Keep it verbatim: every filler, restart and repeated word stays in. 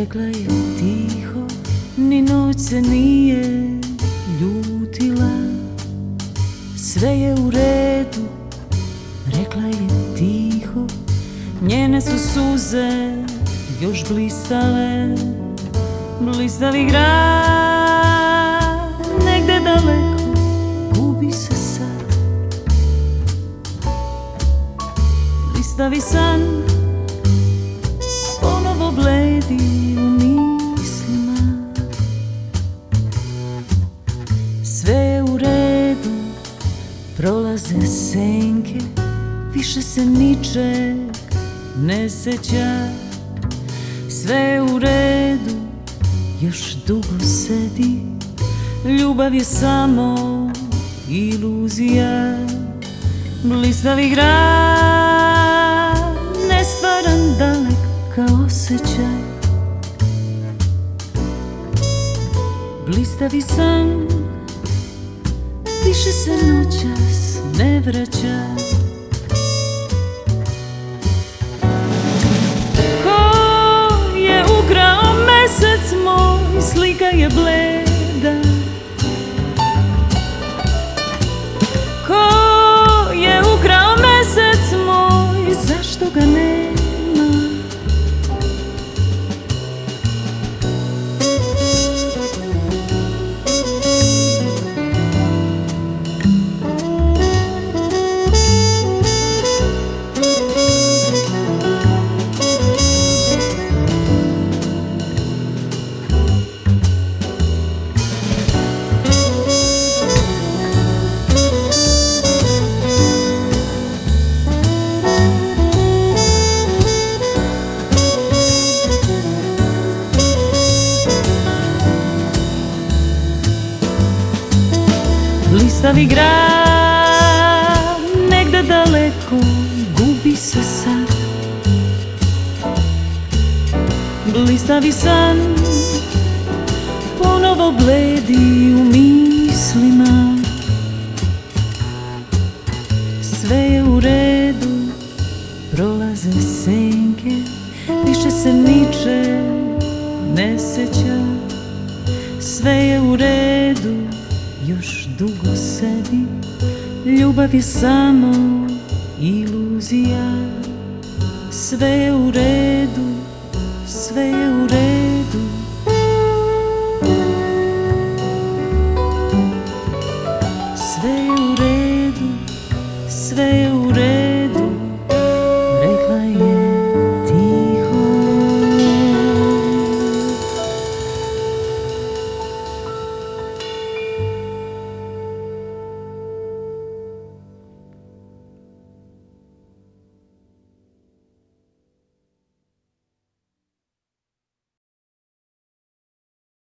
rekla je tiho, ni noć se nije ljutila. Sve je u redu, rekla je tiho, njene su suze još blistale. Blistavi grad, negde daleko, gubi se sad. Blistavi san, ponovo bledi u mislima. Sve je u redu, prolaze senke, više se ničeg ne seća. Sve je u redu, još dugo sedi, ljubav je samo iluzija. Blistavi grad, nestvaran, dalek kao osjećaj. Blistavi san, više se noćas ne vraća. Mesec moj, slika je bleda. Ko je ukrao mesec moj, zašto ga nema? Blistavi grad, negde daleko, gubi se sad. Blistavi san, ponovo bledi u mislima. Sve je u redu, prolaze senke, više se ničeg ne seća. Sve je u redu, još dugo sedi, ljubav je samo iluzija. Sve je u redu, sve je u redu.